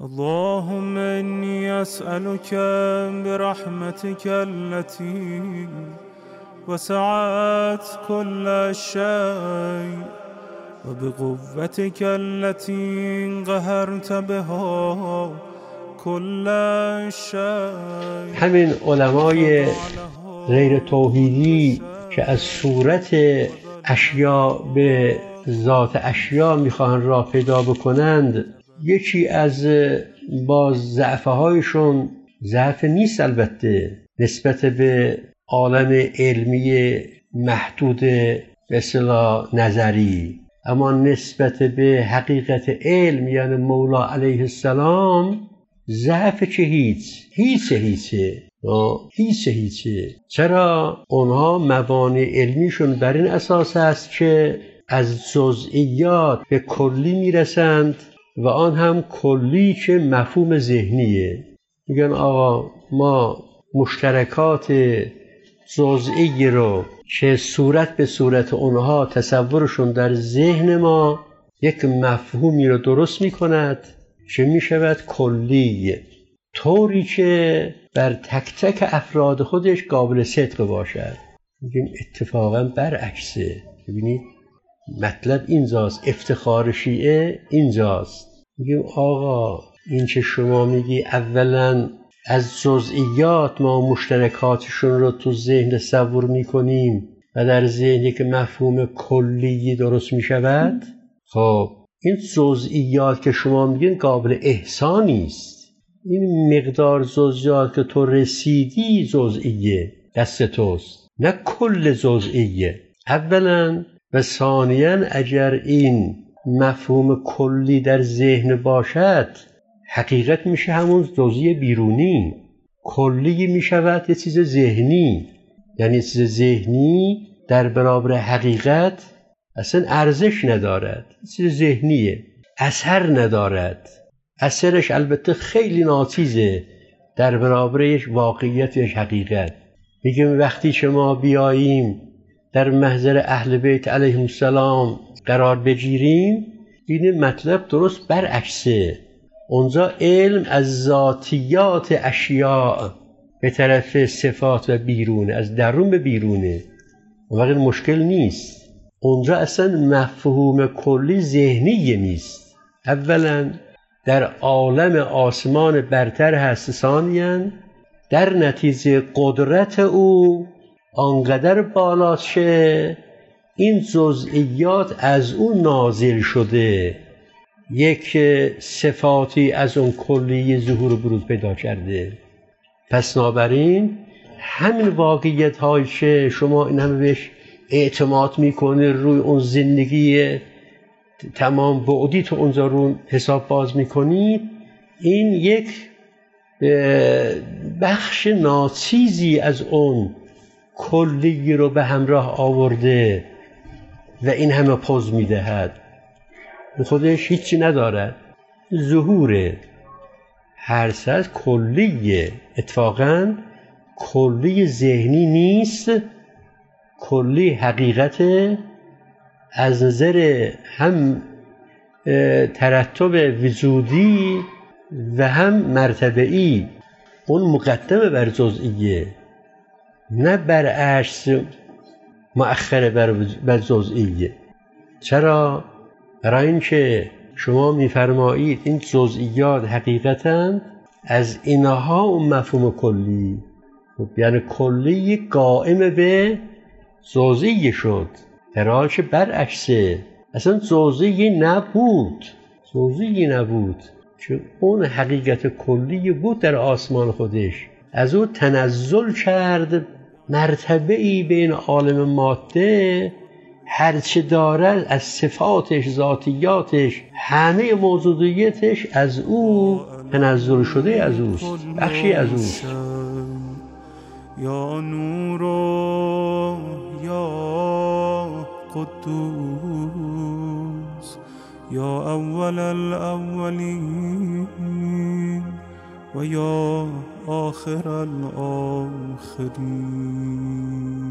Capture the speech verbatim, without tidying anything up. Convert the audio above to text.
اللهم إني أسألك برحمتك التي وسعت كل شيء وبقوتك التي قهرت بها كل شيء. همین علمای غیر توحیدی که از صورت اشیا به ذات اشیا میخواهند راه پیدا بکنند، یکی از باز ضعف هایشون، ضعف نیست البته، نسبت به عالم علمی محدود به اصطلاح نظری، اما نسبت به حقیقت علم یعنی مولا علیه السلام ضعف چه هیچ هیچ هیچه هیچ هیچه. چرا؟ اونها موانع علمیشون بر این اساس است که از جزئیات به کلی میرسند و آن هم کلی که مفهوم ذهنیه. میگن آقا ما مشترکات جزئی رو که صورت به صورت اونها تصورشون در ذهن ما یک مفهومی رو درست میکند که میشود کلی، طوری که بر تک تک افراد خودش قابل صدق باشد. میگیم اتفاقا برعکسه. ببینید مطلب اینجاست، افتخار شیعه اینجاست. میگیم آقا این که شما میگی اولا از جزئیات ما مشترکاتشون رو تو ذهن تصور میکنیم و در ذهن یک مفهوم کلی درست میشود، خب این جزئیات که شما میگین قابل احسانی است. این مقدار جزئیات که تو رسیدی جزئیه، دست توست، نه کل جزئیه اولا. و ثانیاً اگر این مفهوم کلی در ذهن باشد، حقیقت میشه همون جزئی بیرونی، کلی میشود یه چیز ذهنی. یعنی یه چیز ذهنی در برابر حقیقت اصلا ارزش ندارد، یه چیز ذهنیه، اثر ندارد. اثرش البته خیلی ناچیزه در برابر یک واقعیت یک حقیقت. میگیم وقتی شما بیاییم در محضر اهل بیت علیهم السلام قرار بگیریم، این مطلب درست برعکسه. اونجا علم از ذاتیات اشیاء به طرف صفات و بیرونه، از درون به بیرونه، وقت مشکل نیست. اونجا اصلا مفهوم کلی ذهنی نیست. اولا در عالم آسمان برتر هست، ثانیاً در نتیجه قدرت او آنقدر بالاست که این جزئیات از اون نازل شده، یک صفاتی از اون کلی ظهور و بروز پیدا کرده. پس بنابراین همین واقعیت هایی که شما این همه بهش اعتماد میکنه، روی اون زندگی تمام بعدی تو اونجا رو حساب باز میکنید، این یک بخش ناچیزی از اون کلی رو به همراه آورده و این همه پوز میدهد. خودش هیچی ندارد، ظهوره، هر ساز کلیه. اتفاقاً کلی ذهنی نیست، کلی حقیقت از نظر هم ترتب وجودی و هم مرتبه‌ای. اون مقدمه بر جزئیه، نه برعکس مؤخر بر جزئیه. چرا؟ برای اینکه شما میفرمایید این جزئیات حقیقتاً از اینها اون مفهوم کلی، یعنی کلی قائم به جزئی شد، در حالی که برعکسه، اصلا جزئی نبود، جزئی نبود که اون حقیقت کلی بود در آسمان خودش، از او تنزل کرد مرتبه‌ای بین عالم ماده، هرچه دارد از صفاتش، ذاتیاتش، همه موجودیتش از او تنزل شده، از اوست، بخشی از اوست. یا نور یا قدوس یا اول الاولین و یا آخر الاخرین.